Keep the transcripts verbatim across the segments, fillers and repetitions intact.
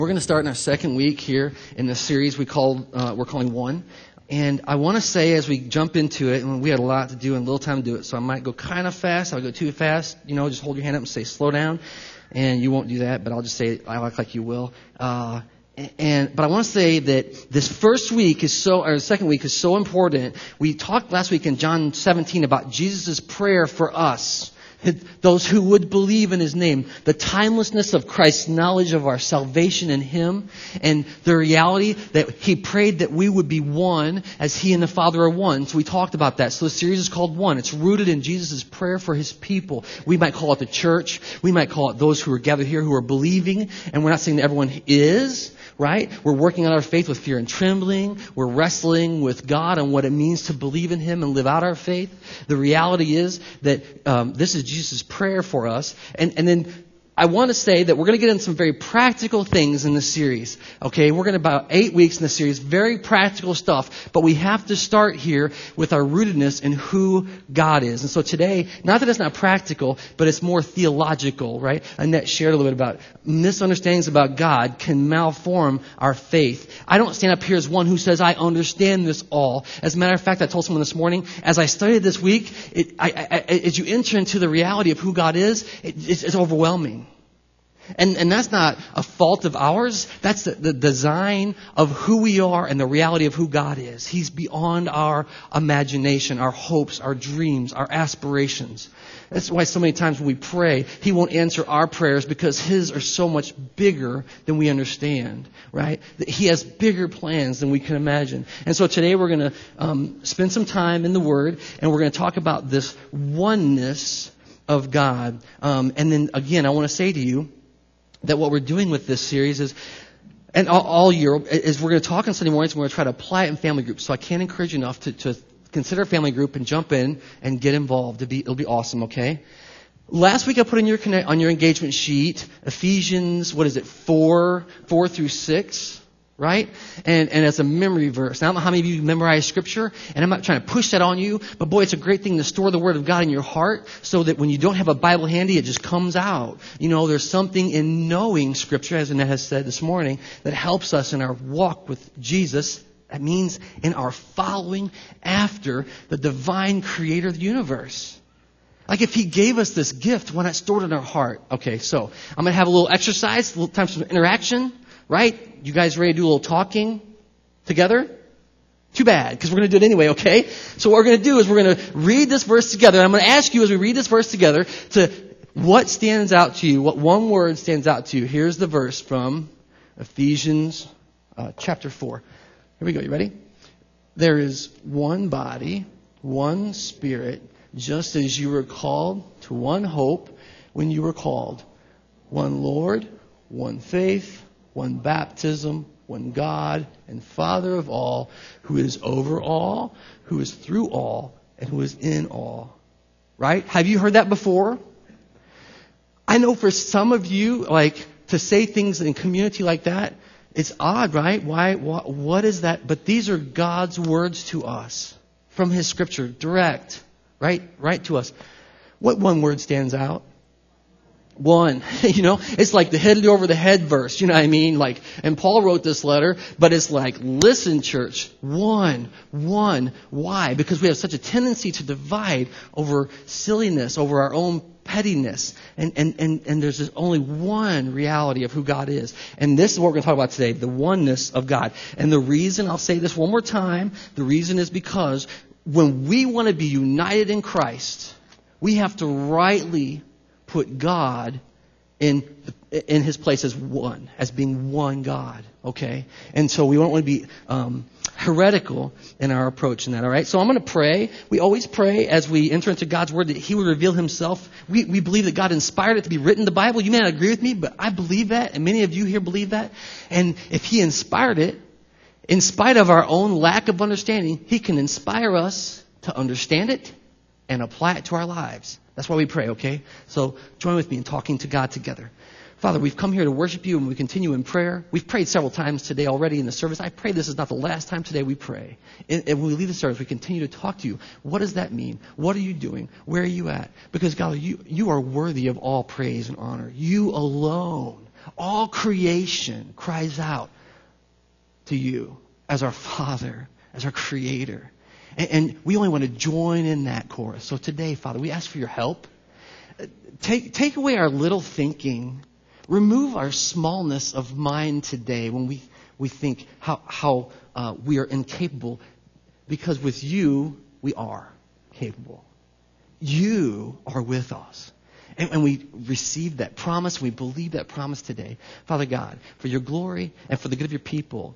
We're going to start in our second week here in the series we called uh, we're calling One. And I want to say as we jump into it, and we had a lot to do and little time to do it, so I might go kind of fast. I'll go too fast. You know, just hold your hand up and say slow down. And you won't do that, but I'll just say I act like you will. Uh, and but I want to say that this first week is so, or the second week is so important. We talked last week in John seventeen about Jesus' prayer for us. Those who would believe in His name, the timelessness of Christ's knowledge of our salvation in Him, and the reality that He prayed that we would be one as He and the Father are one. So we talked about that. So the series is called One. It's rooted in Jesus' prayer for His people. We might call it the church. We might call it those who are gathered here who are believing. And we're not saying that everyone is, right? We're working on our faith with fear and trembling. We're wrestling with God on what it means to believe in Him and live out our faith. The reality is that um, this is Jesus' prayer for us. And, and then I want to say that we're going to get into some very practical things in this series. Okay, we're going to about eight weeks in this series, very practical stuff. But we have to start here with our rootedness in who God is. And so today, not that it's not practical, but it's more theological, right? Annette shared a little bit about misunderstandings about God can malform our faith. I don't stand up here as one who says I understand this all. As a matter of fact, I told someone this morning, as I studied this week, it, I, I, as you enter into the reality of who God is, it, it's, it's overwhelming. And, and that's not a fault of ours. That's the, the design of who we are and the reality of who God is. He's beyond our imagination, our hopes, our dreams, our aspirations. That's why so many times when we pray, He won't answer our prayers because His are so much bigger than we understand, right? He has bigger plans than we can imagine. And so today we're going to um, spend some time in the Word, and we're going to talk about this oneness of God. Um, and then again, I want to say to you, that what we're doing with this series is, and all, all year, is we're going to talk on Sunday mornings and we're going to try to apply it in family groups. So I can't encourage you enough to, to consider a family group and jump in and get involved. It'll be, it'll be awesome, okay? Last week I put in your connect, on your engagement sheet, Ephesians, what is it, four, four through six, right? And, and as a memory verse. Now, I don't know how many of you memorize Scripture, and I'm not trying to push that on you, but boy, it's a great thing to store the Word of God in your heart so that when you don't have a Bible handy, it just comes out. You know, there's something in knowing Scripture, as Annette has said this morning, that helps us in our walk with Jesus. That means in our following after the divine Creator of the universe. Like if He gave us this gift, why not store it in our heart? Okay, so I'm going to have a little exercise, a little time for interaction. Right? You guys ready to do a little talking together? Too bad, because we're going to do it anyway, okay? So what we're going to do is we're going to read this verse together. And I'm going to ask you as we read this verse together to what stands out to you, what one word stands out to you. Here's the verse from Ephesians uh, chapter four. Here we go. You ready? There is one body, one Spirit, just as you were called to one hope when you were called. One Lord, one faith, one baptism, one God and Father of all, who is over all, who is through all, and who is in all. Right? Have you heard that before? I know for some of you, like, to say things in community like that, it's odd, right? Why? What, what is that? But these are God's words to us from His Scripture, direct, right? Right to us. What one word stands out? One, you know, it's like the head over the head verse, you know what I mean? Like, and Paul wrote this letter, but it's like, listen, church, one, one. Why? Because we have such a tendency to divide over silliness, over our own pettiness. And, and, and, and there's just only one reality of who God is. And this is what we're going to talk about today, the oneness of God. And the reason, I'll say this one more time, the reason is because when we want to be united in Christ, we have to rightly put God in in His place as one, as being one God, okay? And so we don't want to be um, heretical in our approach in that, all right? So I'm going to pray. We always pray as we enter into God's Word that He would reveal Himself. We, we believe that God inspired it to be written in the Bible. You may not agree with me, but I believe that, and many of you here believe that. And if He inspired it, in spite of our own lack of understanding, He can inspire us to understand it and apply it to our lives. That's why we pray, okay? So join with me in talking to God together. Father, we've come here to worship You and we continue in prayer. We've prayed several times today already in the service. I pray this is not the last time today we pray. And when we leave the service, we continue to talk to You. What does that mean? What are You doing? Where are You at? Because God, You, you are worthy of all praise and honor. You alone All creation cries out to you as our Father, as our Creator. And, and we only want to join in that chorus. So today, Father, we ask for your help. Take, take away our little thinking. Remove our smallness of mind today when we, we think how, how uh, we are incapable. Because with you, we are capable. You are with us. And, and we receive that promise. We believe that promise today. Father God, for your glory and for the good of your people,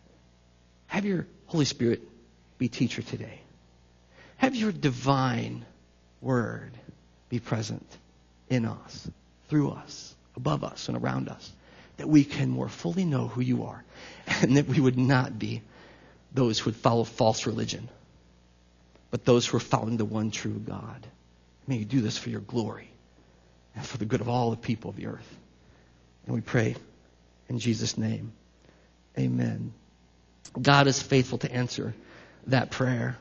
have your Holy Spirit be teacher today. Have your divine word be present in us, through us, above us, and around us, that we can more fully know who you are, and that we would not be those who would follow false religion, but those who are following the one true God. May you do this for your glory and for the good of all the people of the earth. And we pray in Jesus' name. Amen. God is faithful to answer that prayer.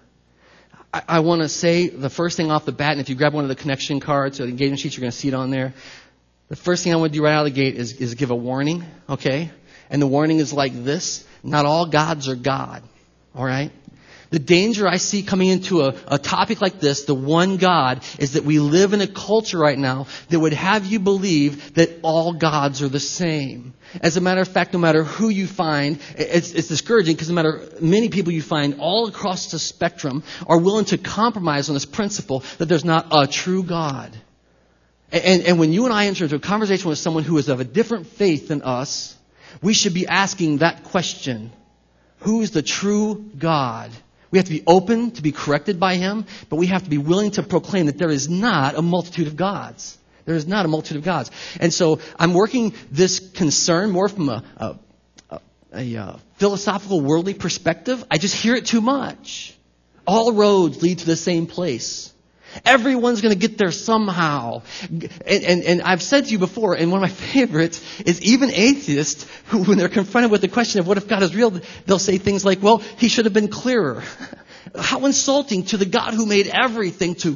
I, I want to say the first thing off the bat, and if you grab one of the connection cards or the engagement sheets, you're going to see it on there. The first thing I want to do right out of the gate is, is give a warning, okay? And the warning is like this. Not all gods are God, all right? The danger I see coming into a, a topic like this, the one God, is that we live in a culture right now that would have you believe that all gods are the same. As a matter of fact, no matter who you find, it's, it's discouraging because no matter many people you find all across the spectrum are willing to compromise on this principle that there's not a true God. And, and when you and I enter into a conversation with someone who is of a different faith than us, we should be asking that question. Who is the true God? We have to be open to be corrected by Him, but we have to be willing to proclaim that there is not a multitude of gods. There is not a multitude of gods. And so I'm working this concern more from a, a, a, a, a philosophical, worldly perspective. I just hear it too much. All roads lead to the same place. Everyone's going to get there somehow. And, and, and I've said to you before, and one of my favorites is even atheists who, when they're confronted with the question of what if God is real, they'll say things like, well, He should have been clearer. How insulting to the God who made everything to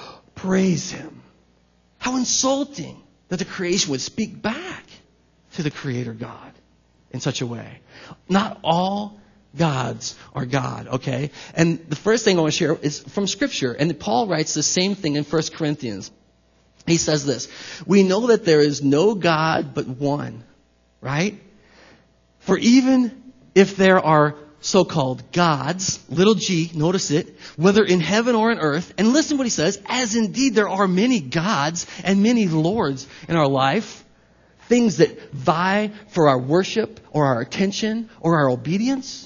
praise Him. How insulting that the creation would speak back to the Creator God in such a way. Not all gods are God, okay? And the first thing I want to share is from Scripture. And Paul writes the same thing in First Corinthians. He says this, we know that there is no God but one, right? For even if there are so-called gods, little g, notice it, whether in heaven or on earth, and listen to what he says, as indeed there are many gods and many lords in our life, things that vie for our worship or our attention or our obedience.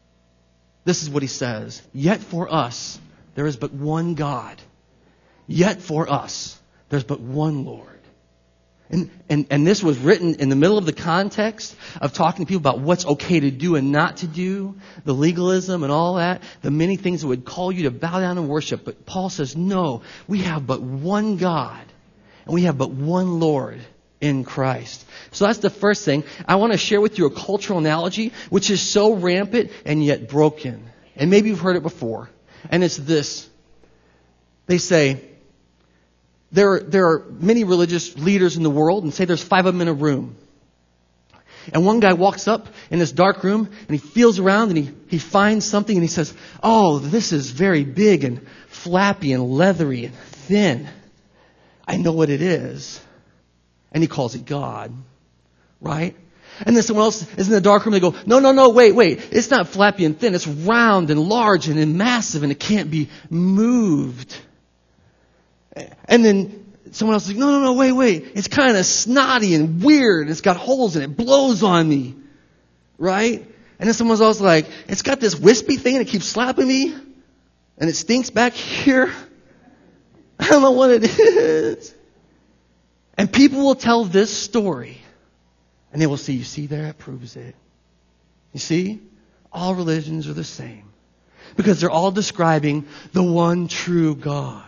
This is what he says. Yet for us, there is but one God. Yet for us, there's but one Lord. And, and, and this was written in the middle of the context of talking to people about what's okay to do and not to do, the legalism and all that, the many things that would call you to bow down and worship. But Paul says, no, we have but one God, and we have but one Lord in Christ. So that's the first thing. I want to share with you a cultural analogy which is so rampant and yet broken. And maybe you've heard it before. And it's this. They say, there are, there are many religious leaders in the world, and say there's five of them in a room. And one guy walks up in this dark room, and he feels around, and he, he finds something, and he says, oh, this is very big and flappy and leathery and thin. I know what it is. And he calls it God. Right? And then someone else is in the dark room and they go, no, no, no, wait, wait. It's not flappy and thin. It's round and large and massive and it can't be moved. And then someone else is like, no, no, no, wait, wait. It's kind of snotty and weird. It's got holes in it. It blows on me. Right? And then someone else is like, it's got this wispy thing and it keeps slapping me. And it stinks back here. I don't know what it is. And people will tell this story. And they will see, you see there, it proves it. You see? All religions are the same. Because they're all describing the one true God.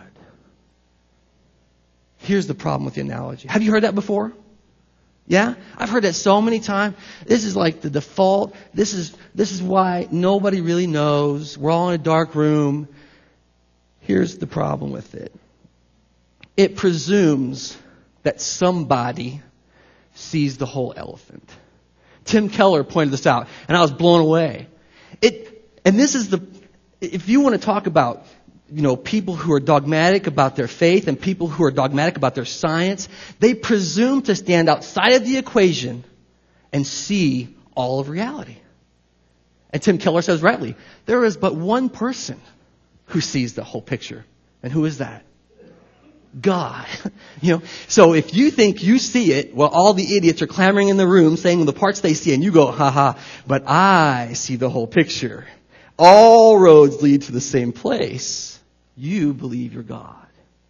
Here's the problem with the analogy. Have you heard that before? Yeah? I've heard that so many times. This is like the default. This is, this is why nobody really knows. We're all in a dark room. Here's the problem with it. It presumes that somebody sees the whole elephant. Tim Keller pointed this out, and I was blown away. It, and this is the, if you want to talk about, you know, people who are dogmatic about their faith and people who are dogmatic about their science, they presume to stand outside of the equation and see all of reality. And Tim Keller says rightly, there is but one person who sees the whole picture. And who is that? God. You know, so if you think you see it, well, all the idiots are clamoring in the room saying the parts they see, and you go, ha ha, but I see the whole picture. All roads lead to the same place. You believe you're God.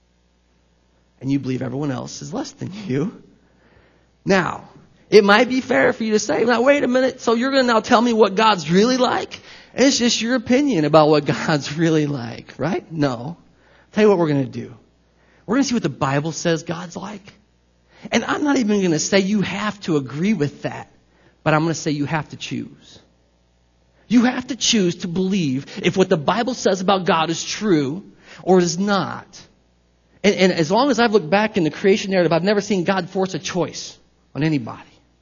And you believe everyone else is less than you. Now, it might be fair for you to say, now wait a minute, so you're going to now tell me what God's really like? And it's just your opinion about what God's really like, right? No. I'll tell you what we're going to do. We're going to see what the Bible says God's like. And I'm not even going to say you have to agree with that, but I'm going to say you have to choose. You have to choose to believe if what the Bible says about God is true or is not. And, and as long as I've looked back in the creation narrative, I've never seen God force a choice on anybody.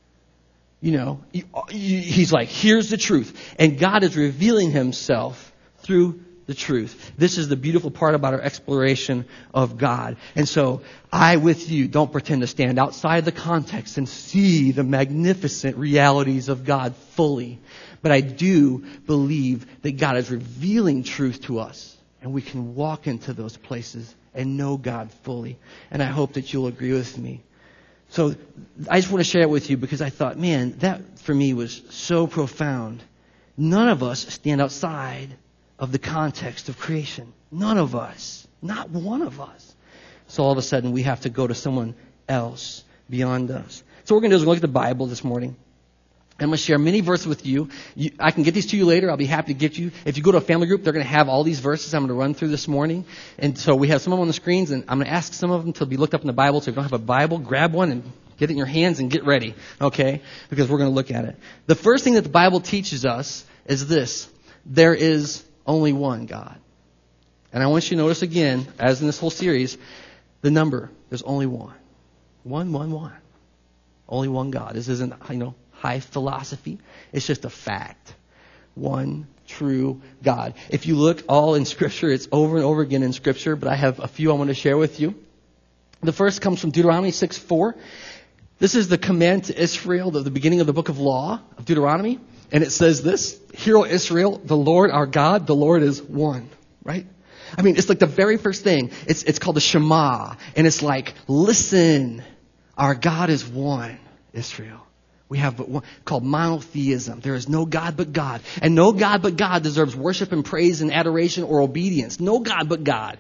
You know, he's like, here's the truth. And God is revealing himself through the truth. This is the beautiful part about our exploration of God. And so I, with you, don't pretend to stand outside the context and see the magnificent realities of God fully. But I do believe that God is revealing truth to us. And we can walk into those places and know God fully. And I hope that you'll agree with me. So I just want to share it with you because I thought, man, that for me was so profound. None of us stand outside of the context of creation. None of us. Not one of us. So all of a sudden we have to go to someone else beyond us. So what we're going to do is we're going to look at the Bible this morning. I'm going to share many verses with you. you. I can get these to you later. I'll be happy to get you. If you go to a family group, they're going to have all these verses I'm going to run through this morning. And so we have some of them on the screens, and I'm going to ask some of them to be looked up in the Bible. So if you don't have a Bible, grab one and get it in your hands and get ready, okay? Because we're going to look at it. The first thing that the Bible teaches us is this. There is only one God. And I want you to notice again, as in this whole series, the number. There's only one. One, one, one. Only one God. This isn't, you know, high philosophy. It's just a fact. One true God. If you look all in Scripture, it's over and over again in Scripture, but I have a few I want to share with you. The first comes from Deuteronomy six four. This is the command to Israel, the, the beginning of the book of law of Deuteronomy. And it says this, Hear, O Israel, the Lord our God, the Lord is one. Right? I mean, it's like the very first thing. It's, it's called the Shema. And it's like, listen, our God is one, Israel. We have but one, called monotheism. There is no God but God. And no God but God deserves worship and praise and adoration or obedience. No God but God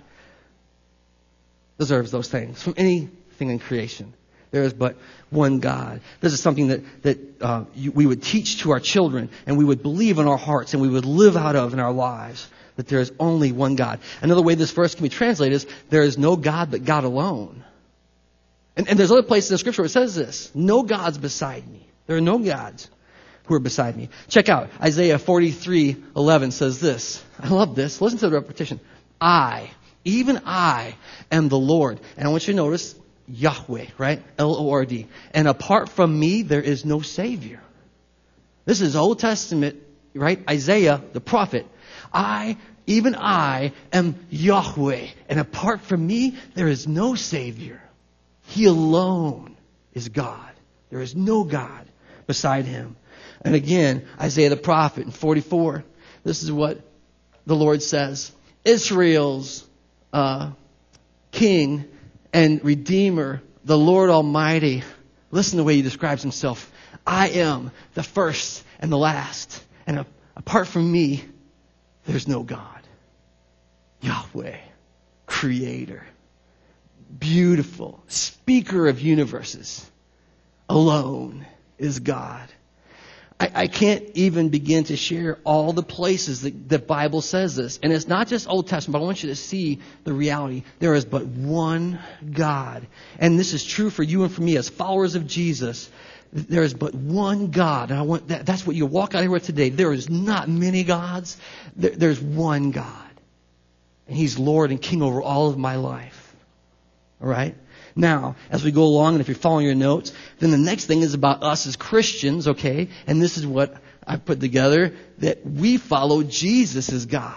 deserves those things from anything in creation. There is but one God. This is something that, that uh, you, we would teach to our children, and we would believe in our hearts, and we would live out of in our lives, that there is only one God. Another way this verse can be translated is, there is no God but God alone. And, and there's other places in Scripture where it says this, no gods beside me. There are no gods who are beside me. Check out Isaiah forty-three eleven says this. I love this. Listen to the repetition. I, even I, am the Lord. And I want you to notice Yahweh, right? L O R D. And apart from me, there is no Savior. This is Old Testament, right? Isaiah, the prophet. I, even I, am Yahweh. And apart from me, there is no Savior. He alone is God. There is no God beside him. And again, Isaiah the prophet in forty-four, this is what the Lord says. Israel's uh, king and redeemer, the Lord Almighty. Listen to the way he describes himself. I am the first and the last. And a, apart from me, there's no God. Yahweh, creator, beautiful, speaker of universes, alone is God. I, I can't even begin to share all the places that the Bible says this. And it's not just Old Testament, but I want you to see the reality. There is but one God. And this is true for you and for me as followers of Jesus. There is but one God. And I want that, that's what you walk out here with today. There is not many gods. There, there's one God. And He's Lord and King over all of my life. All right? Now, as we go along, and if you're following your notes, then the next thing is about us as Christians, okay? And this is what I put together, that we follow Jesus as God.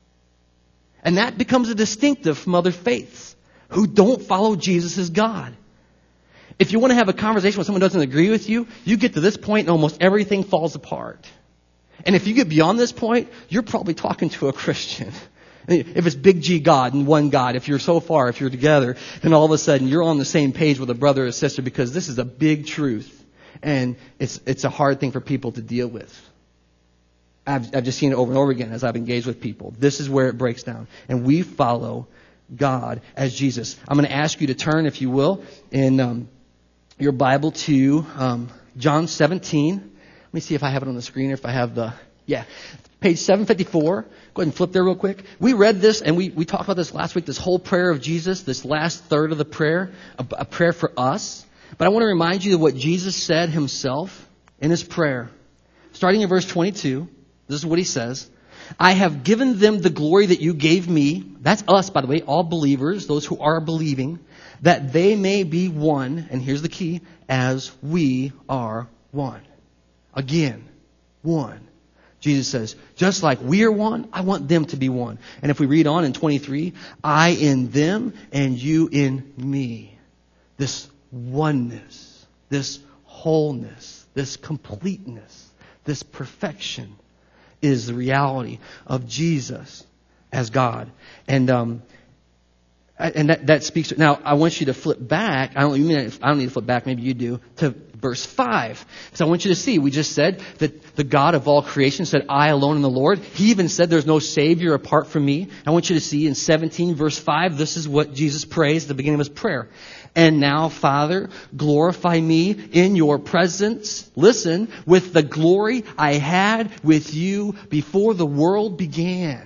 And that becomes a distinctive from other faiths who don't follow Jesus as God. If you want to have a conversation with someone who doesn't agree with you, you get to this point and almost everything falls apart. And if you get beyond this point, you're probably talking to a Christian. If it's big G God and one God, if you're so far, if you're together, then all of a sudden you're on the same page with a brother or sister because this is a big truth. And it's it's a hard thing for people to deal with. I've, I've just seen it over and over again as I've engaged with people. This is where it breaks down. And we follow God as Jesus. I'm going to ask you to turn, if you will, in um, your Bible to um, John seventeen. Let me see if I have it on the screen or if I have the... Yeah. Page seven fifty-four. Go ahead and flip there real quick. We read this and we, we talked about this last week, this whole prayer of Jesus, this last third of the prayer, a, a prayer for us. But I want to remind you of what Jesus said himself in his prayer. Starting in verse twenty-two, this is what he says. I have given them the glory that you gave me. That's us, by the way, all believers, those who are believing, that they may be one, and here's the key, as we are one. Again, one. Jesus says, just like we are one, I want them to be one. And if we read on in twenty-three, I in them and you in me. This oneness, this wholeness, this completeness, this perfection is the reality of Jesus as God. And um, and that, that speaks to, now I want you to flip back. I don't, you mean, I don't need to flip back, maybe you do, to verse five. Because I want you to see, we just said that the God of all creation said, I alone am the Lord. He even said there's no Savior apart from me. I want you to see in seventeen verse five, this is what Jesus prays at the beginning of his prayer. And now, Father, glorify me in your presence. Listen, with the glory I had with you before the world began.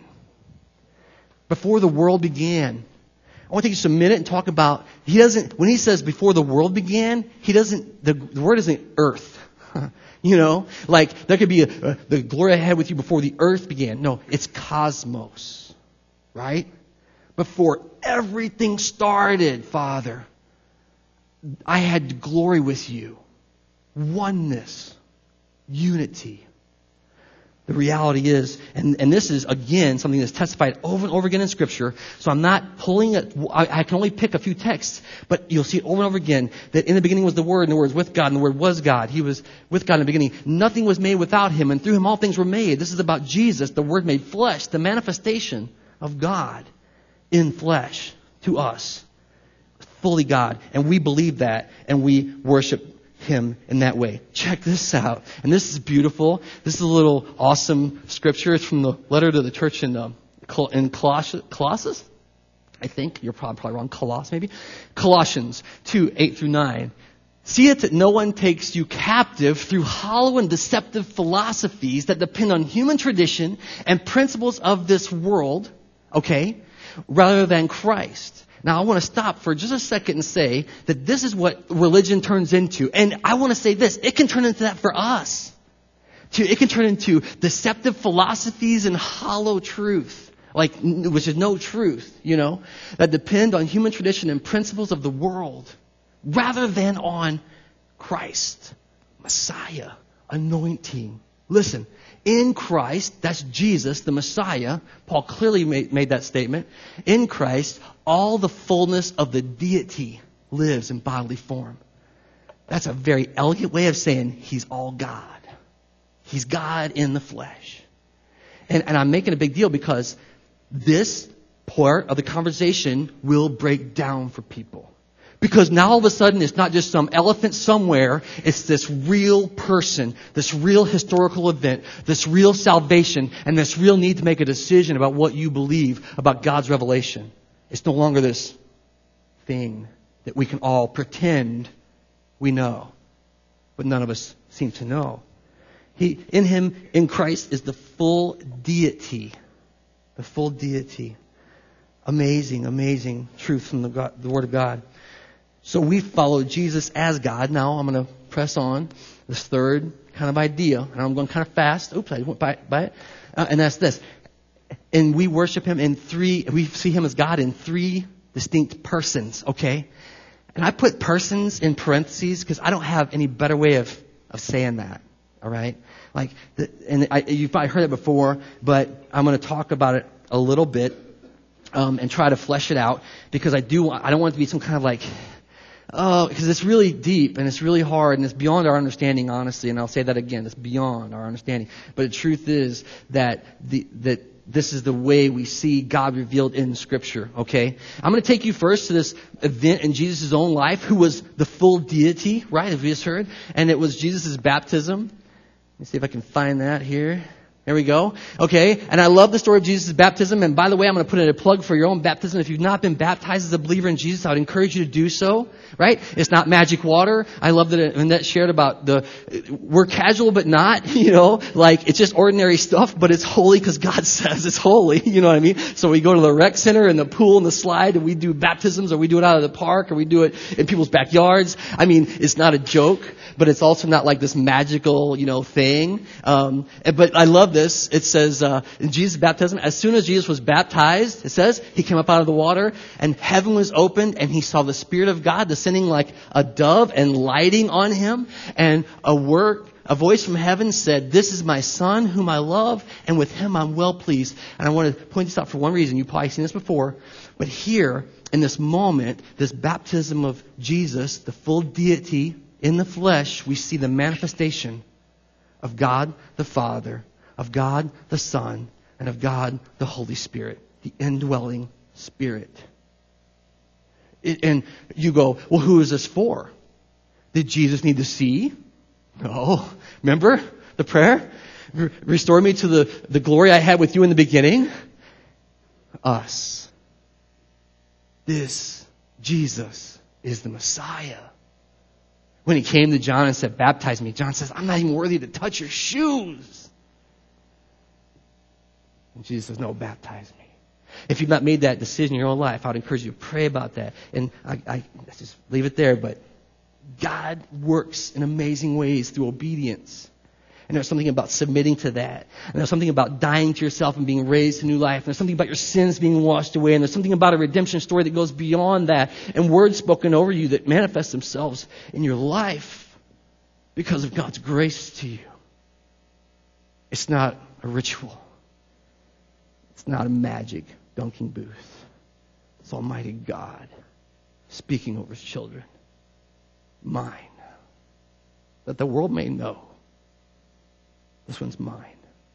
Before the world began. I want to take just a minute and talk about, he doesn't, when he says before the world began, he doesn't, the, the word isn't earth. You know, like there could be a, a, the glory I had with you before the earth began. No, it's cosmos. Right? Before everything started, Father, I had glory with you. Oneness. Unity. The reality is, and, and this is, again, something that's testified over and over again in Scripture, so I'm not pulling it, I, I can only pick a few texts, but you'll see it over and over again, that in the beginning was the Word, and the Word was with God, and the Word was God. He was with God in the beginning. Nothing was made without Him, and through Him all things were made. This is about Jesus, the Word made flesh, the manifestation of God in flesh to us. Fully God. And we believe that, and we worship Him in that way. Check this out. And this is beautiful. This is a little awesome scripture. It's from the letter to the church in, um, in Colossus, Colossus? I think. You're probably, probably wrong. Colossus, maybe. Colossians two, eight through nine. See it that no one takes you captive through hollow and deceptive philosophies that depend on human tradition and principles of this world, okay, rather than Christ. Now, I want to stop for just a second and say that this is what religion turns into. And I want to say this. It can turn into that for us. It can turn into deceptive philosophies and hollow truth, like which is no truth, you know, that depend on human tradition and principles of the world rather than on Christ, Messiah, anointing. Listen, in Christ, that's Jesus, the Messiah. Paul clearly made, made that statement. In Christ, all the fullness of the deity lives in bodily form. That's a very elegant way of saying He's all God. He's God in the flesh. And, and I'm making a big deal because this part of the conversation will break down for people. Because now all of a sudden it's not just some elephant somewhere. It's this real person, this real historical event, this real salvation, and this real need to make a decision about what you believe about God's revelation. It's no longer this thing that we can all pretend we know, but none of us seem to know. He, in Him, in Christ, is the full deity. The full deity. Amazing, amazing truth from the, God, the Word of God. So we follow Jesus as God. Now I'm going to press on this third kind of idea. And I'm going kind of fast. Oops, I went by, by it. Uh, and that's this. And we worship Him in three, we see Him as God in three distinct persons, okay? And I put persons in parentheses because I don't have any better way of, of saying that. All right? Like, the, and I, you've probably heard it before, but I'm going to talk about it a little bit um, and try to flesh it out because I do. I don't want it to be some kind of like, oh, because it's really deep and it's really hard and it's beyond our understanding, honestly. And I'll say that again, it's beyond our understanding. But the truth is that the that this is the way we see God revealed in Scripture. Okay, I'm going to take you first to this event in Jesus' own life, who was the full deity, right? As we just heard, and it was Jesus' baptism. Let me see if I can find that here. There we go. Okay. And I love the story of Jesus' baptism. And by the way, I'm going to put in a plug for your own baptism. If you've not been baptized as a believer in Jesus, I would encourage you to do so. Right? It's not magic water. I love that Annette shared about the, we're casual but not, you know, like it's just ordinary stuff, but it's holy because God says it's holy. You know what I mean? So we go to the rec center and the pool and the slide and we do baptisms, or we do it out of the park, or we do it in people's backyards. I mean, it's not a joke, but it's also not like this magical, you know, thing. Um, but I love this. It says, uh, in Jesus' baptism, as soon as Jesus was baptized, it says, he came up out of the water and heaven was opened and he saw the Spirit of God descending like a dove and lighting on him. And a word, a voice from heaven said, "This is my Son whom I love, and with him I'm well pleased." And I want to point this out for one reason. You've probably seen this before. But here, in this moment, this baptism of Jesus, the full deity in the flesh, we see the manifestation of God the Father, of God the Son, and of God the Holy Spirit, the indwelling Spirit. It, and you go, well, who is this for? Did Jesus need to see? No. Remember the prayer? Restore me to the, the glory I had with you in the beginning. Us. This Jesus is the Messiah. When he came to John and said, "Baptize me," John says, "I'm not even worthy to touch your shoes." And Jesus says, "No, baptize me." If you've not made that decision in your own life, I would encourage you to pray about that. And I, I let's just leave it there. But God works in amazing ways through obedience. And there's something about submitting to that. And there's something about dying to yourself and being raised to new life. And there's something about your sins being washed away. And there's something about a redemption story that goes beyond that. And words spoken over you that manifest themselves in your life because of God's grace to you. It's not a ritual. It's not a magic dunking booth. It's Almighty God speaking over His children. Mine. That the world may know. This one's mine.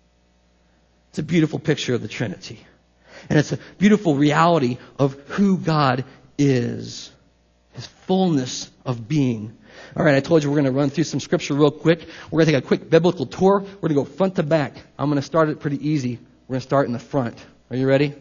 It's a beautiful picture of the Trinity. And it's a beautiful reality of who God is. His fullness of being. All right, I told you we're going to run through some scripture real quick. We're going to take a quick biblical tour. We're going to go front to back. I'm going to start it pretty easy. We're going to start in the front. Are you ready?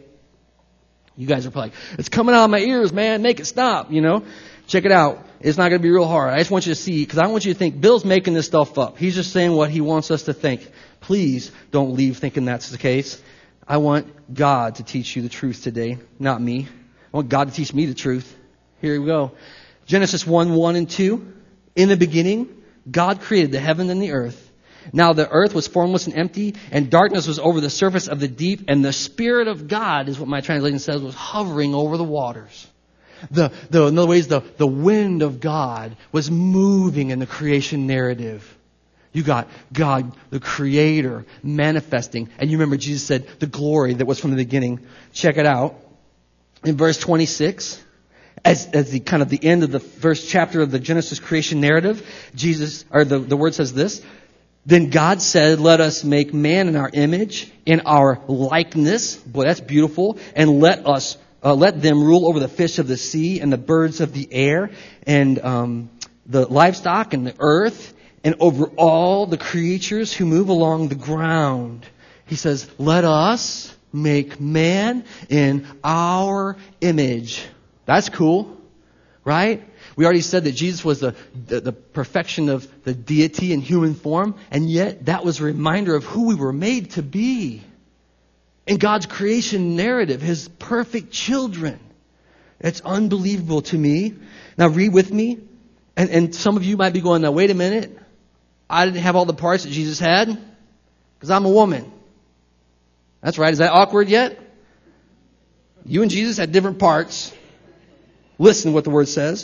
You guys are probably like, it's coming out of my ears, man. Make it stop, you know. Check it out. It's not going to be real hard. I just want you to see, because I want you to think, Bill's making this stuff up. He's just saying what he wants us to think. Please don't leave thinking that's the case. I want God to teach you the truth today, not me. I want God to teach me the truth. Here we go. Genesis one, one and two. In the beginning, God created the heaven and the earth. Now the earth was formless and empty, and darkness was over the surface of the deep, and the Spirit of God, is what my translation says, was hovering over the waters. The, the, in other ways, the, the wind of God was moving in the creation narrative. You got God, the Creator, manifesting. And you remember Jesus said, the glory that was from the beginning. Check it out. In verse twenty-six, as, as the kind of the end of the first chapter of the Genesis creation narrative, Jesus, or the, the word says this, "Then God said, let us make man in our image, in our likeness." Boy, that's beautiful. "And let us Uh, let them rule over the fish of the sea and the birds of the air and um, the livestock and the earth and over all the creatures who move along the ground." He says, let us make man in our image. That's cool, right? We already said that Jesus was the, the, the perfection of the deity in human form, and yet that was a reminder of who we were made to be. In God's creation narrative, His perfect children. It's unbelievable to me. Now read with me. And, and some of you might be going, now wait a minute. I didn't have all the parts that Jesus had because I'm a woman. That's right. Is that awkward yet? You and Jesus had different parts. Listen to what the Word says.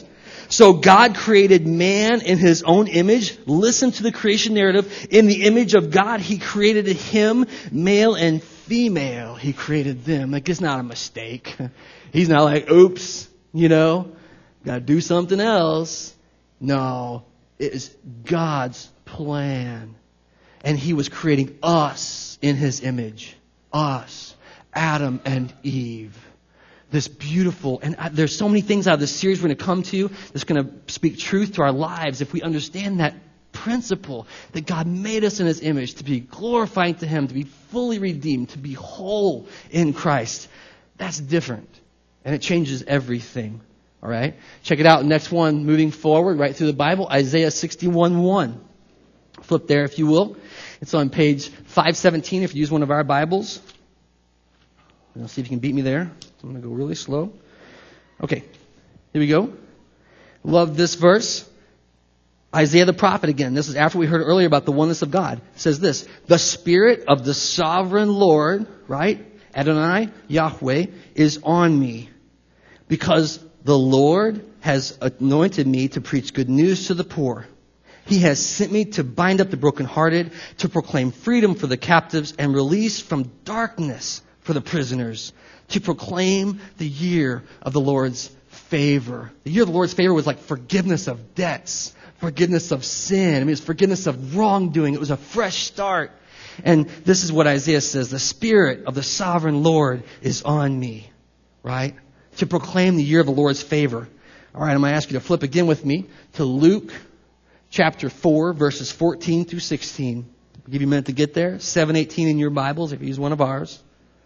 So God created man in his own image. Listen to the creation narrative. In the image of God, he created him, male and female. He created them. Like, it's not a mistake. He's not like, oops, you know, got to do something else. No, it is God's plan. And he was creating us in his image. Us, Adam and Eve. This beautiful, and there's so many things out of this series we're going to come to that's going to speak truth to our lives if we understand that principle that God made us in his image to be glorifying to him, to be fully redeemed, to be whole in Christ. That's different. And it changes everything. All right? Check it out. Next one, moving forward, right through the Bible, Isaiah sixty-one one. Flip there if you will. It's on page five seventeen if you use one of our Bibles. Let's see if you can beat me there. I'm going to go really slow. Okay, here we go. Love this verse. Isaiah the prophet again. This is after we heard earlier about the oneness of God. It says this, the Spirit of the sovereign Lord, right? Adonai, Yahweh, is on me. Because the Lord has anointed me to preach good news to the poor. He has sent me to bind up the brokenhearted, to proclaim freedom for the captives and release from darkness for the prisoners, to proclaim the year of the Lord's favor. The year of the Lord's favor was like forgiveness of debts, forgiveness of sin. I mean, it's forgiveness of wrongdoing. It was a fresh start. And this is what Isaiah says, the Spirit of the sovereign Lord is on me, right? To proclaim the year of the Lord's favor. All right, I'm going to ask you to flip again with me to Luke chapter four, verses fourteen through sixteen. I'll give you a minute to get there. seven eighteen in your Bibles if you use one of ours.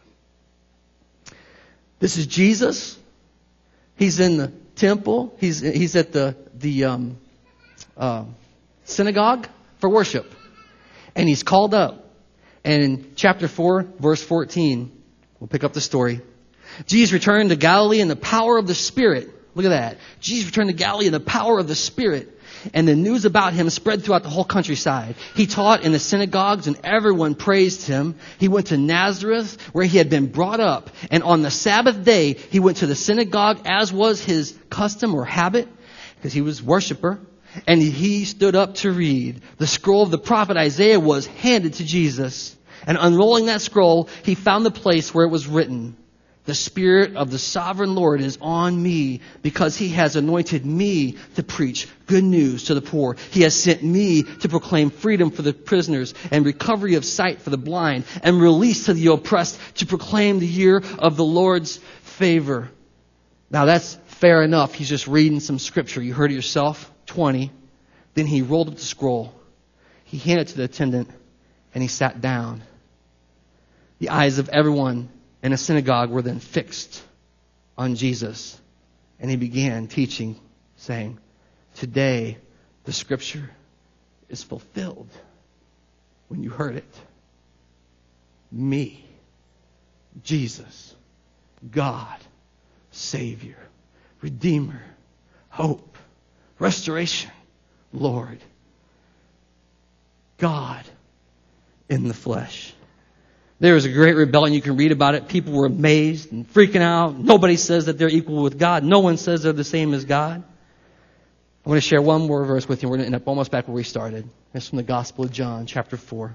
This is Jesus. He's in the temple. He's he's at the the um, uh, synagogue for worship, and he's called up. And in chapter four, verse fourteen, we'll pick up the story. Jesus returned to Galilee in the power of the Spirit. Look at that. Jesus returned to Galilee in the power of the Spirit. And the news about him spread throughout the whole countryside. He taught in the synagogues and everyone praised him. He went to Nazareth where he had been brought up. And on the Sabbath day, he went to the synagogue as was his custom or habit because he was a worshiper. And he stood up to read. The scroll of the prophet Isaiah was handed to Jesus. And unrolling that scroll, he found the place where it was written, the Spirit of the sovereign Lord is on me because he has anointed me to preach good news to the poor. He has sent me to proclaim freedom for the prisoners and recovery of sight for the blind and release to the oppressed, to proclaim the year of the Lord's favor. Now that's fair enough. He's just reading some scripture. You heard it yourself. twenty. Then he rolled up the scroll. He handed it to the attendant and he sat down. The eyes of everyone in a synagogue were then fixed on Jesus. And he began teaching, saying, today the scripture is fulfilled when you heard it. Me, Jesus, God, Savior, Redeemer, hope, restoration, Lord, God in the flesh. There was a great rebellion. You can read about it. People were amazed and freaking out. Nobody says that they're equal with God. No one says they're the same as God. I want to share one more verse with you. We're going to end up almost back where we started. It's from the Gospel of John, chapter four.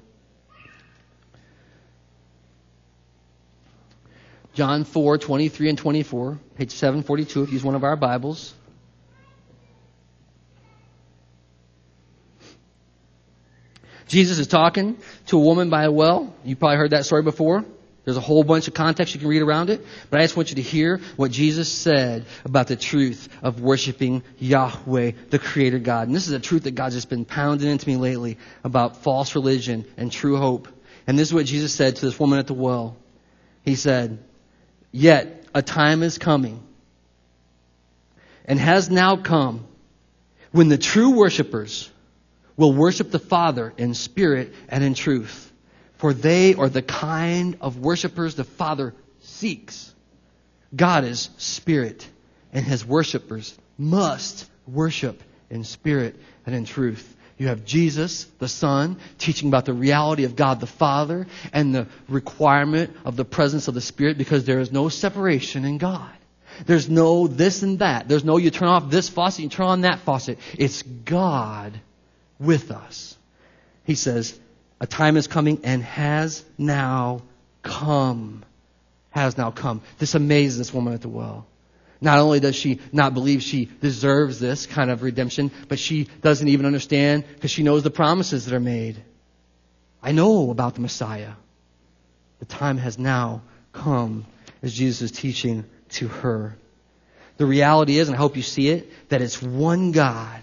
John four, twenty-three and twenty-four, page seven forty-two if you use one of our Bibles. Jesus is talking to a woman by a well. You probably heard that story before. There's a whole bunch of context you can read around it. But I just want you to hear what Jesus said about the truth of worshiping Yahweh, the Creator God. And this is a truth that God's just been pounding into me lately about false religion and true hope. And this is what Jesus said to this woman at the well. He said, yet a time is coming and has now come when the true worshipers will worship the Father in spirit and in truth. For they are the kind of worshipers the Father seeks. God is spirit, and his worshipers must worship in spirit and in truth. You have Jesus, the Son, teaching about the reality of God the Father and the requirement of the presence of the Spirit because there is no separation in God. There's no this and that. There's no you turn off this faucet, you turn on that faucet. It's God with us. He says, a time is coming and has now come. Has now come. This amazes this woman at the well. Not only does she not believe she deserves this kind of redemption, but she doesn't even understand because she knows the promises that are made. I know about the Messiah. The time has now come, as Jesus is teaching to her. The reality is, and I hope you see it, that it's one God.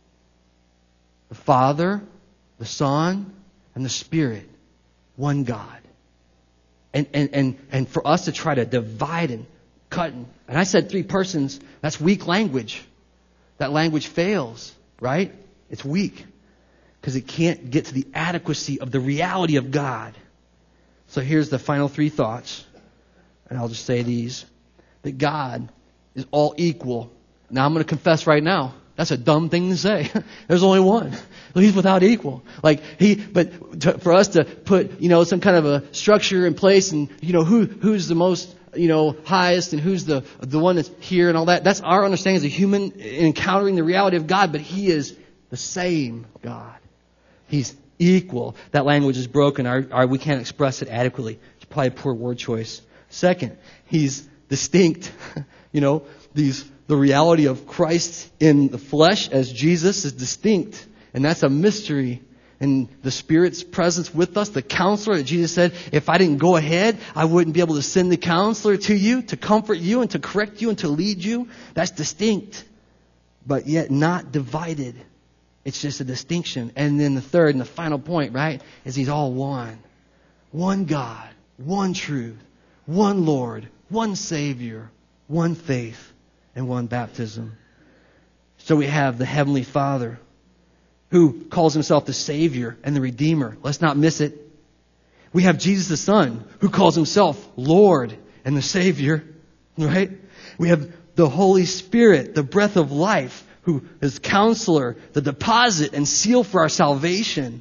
The Father, the Son, and the Spirit. One God. And, and, and, and for us to try to divide and cut, and, and I said three persons, that's weak language. That language fails, right? It's weak. Because it can't get to the adequacy of the reality of God. So here's the final three thoughts. And I'll just say these. That God is all equal. Now I'm going to confess right now. That's a dumb thing to say. There's only one. He's without equal. Like he, but to, for us to put, you know, some kind of a structure in place and, you know, who, who's the most, you know, highest and who's the, the one that's here and all that. That's our understanding as a human encountering the reality of God, but He is the same God. He's equal. That language is broken. Our, our, we can't express it adequately. It's probably a poor word choice. Second, He's distinct. You know, these the reality of Christ in the flesh as Jesus is distinct. And that's a mystery. And the Spirit's presence with us, the counselor that Jesus said, if I didn't go ahead, I wouldn't be able to send the counselor to you to comfort you and to correct you and to lead you. That's distinct, but yet not divided. It's just a distinction. And then the third and the final point, right, is He's all one. One God, one truth, one Lord, one Savior, one faith, and one baptism. So we have the Heavenly Father who calls Himself the Savior and the Redeemer. Let's not miss it. We have Jesus the Son who calls Himself Lord and the Savior. Right? We have the Holy Spirit, the breath of life, who is Counselor, the deposit and seal for our salvation.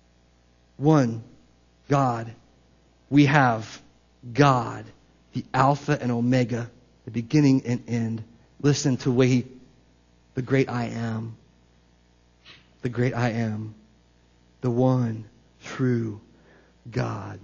One God. We have God, the Alpha and Omega, the beginning and end. Listen to way he, the great I am. The great I am. The one true God.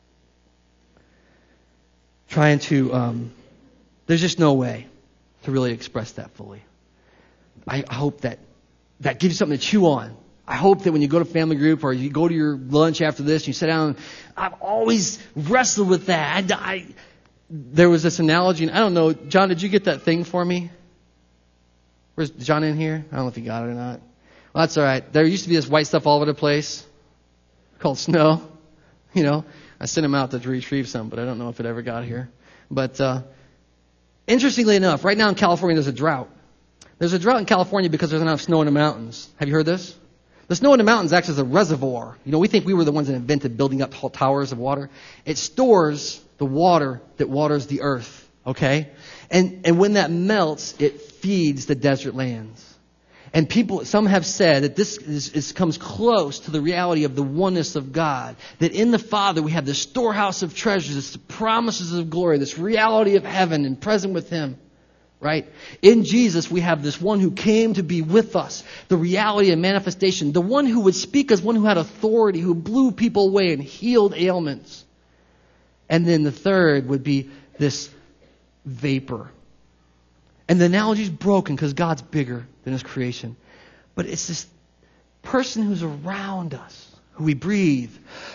Trying to, um, there's just no way to really express that fully. I hope that that gives you something to chew on. I hope that when you go to family group or you go to your lunch after this, you sit down. I've always wrestled with that. I, I, there was this analogy, and I don't know, John, did you get that thing for me? Where's John in here? I don't know if he got it or not. Well, that's all right. There used to be this white stuff all over the place called snow. You know, I sent him out to retrieve some, but I don't know if it ever got here. But uh, interestingly enough, right now in California, there's a drought. There's a drought in California because there's not enough snow in the mountains. Have you heard this? The snow in the mountains acts as a reservoir. You know, we think we were the ones that invented building up tall towers of water. It stores the water that waters the earth. Okay? And and when that melts, it feeds the desert lands. And people, some have said that this is, is, comes close to the reality of the oneness of God. That in the Father we have this storehouse of treasures, this promises of glory, this reality of heaven and present with Him. Right? In Jesus, we have this one who came to be with us. The reality and manifestation. The one who would speak as one who had authority, who blew people away and healed ailments. And then the third would be this vapor. And the analogy is broken because God's bigger than His creation. But it's this person who's around us, who we breathe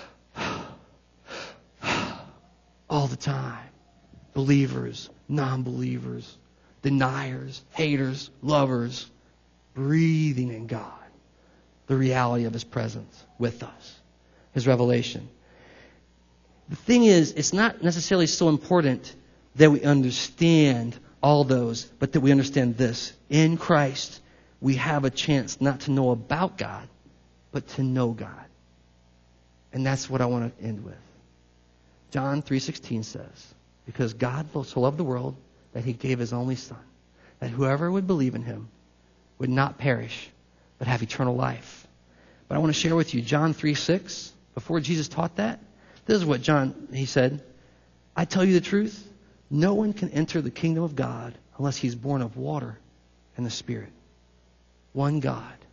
all the time. Believers, non-believers, deniers, haters, lovers, breathing in God. The reality of His presence with us. His revelation. The thing is, it's not necessarily so important that we understand all those, but that we understand this. In Christ, we have a chance not to know about God, but to know God. And that's what I want to end with. John three sixteen says, because God so loved the world that He gave His only Son, that whoever would believe in Him would not perish, but have eternal life. But I want to share with you John three six. Before Jesus taught that, this is what John, he said, I tell you the truth, No one can enter the kingdom of God unless he's born of water and the Spirit. One God.